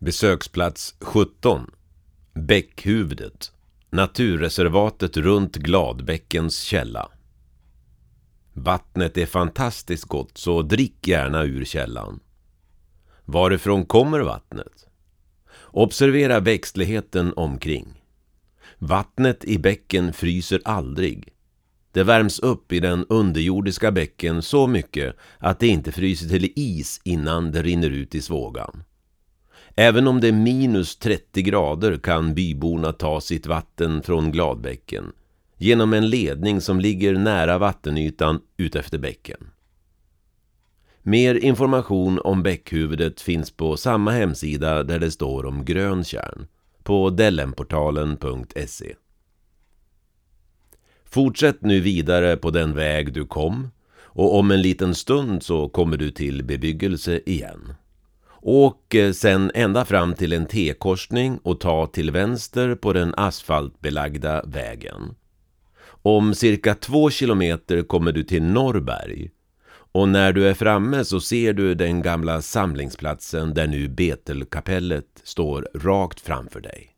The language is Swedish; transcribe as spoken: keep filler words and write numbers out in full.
Besöksplats sjutton. Bäckhuvudet. Naturreservatet runt Gladbäckens källa. Vattnet är fantastiskt gott, så drick gärna ur källan. Varifrån kommer vattnet? Observera växtligheten omkring. Vattnet i bäcken fryser aldrig. Det värms upp i den underjordiska bäcken så mycket att det inte fryser till is innan det rinner ut i svågan. Även om det är minus trettio grader kan byborna ta sitt vatten från Gladbäcken genom en ledning som ligger nära vattenytan utefter bäcken. Mer information om bäckhuvudet finns på samma hemsida där det står om Gröntjärn, på dellenportalen punkt se. Fortsätt nu vidare på den väg du kom, och om en liten stund så kommer du till bebyggelse igen. Åk sen ända fram till en T-korsning och ta till vänster på den asfaltbelagda vägen. Om cirka två kilometer kommer du till Norrberg, och när du är framme så ser du den gamla samlingsplatsen där nu Betelkapellet står rakt framför dig.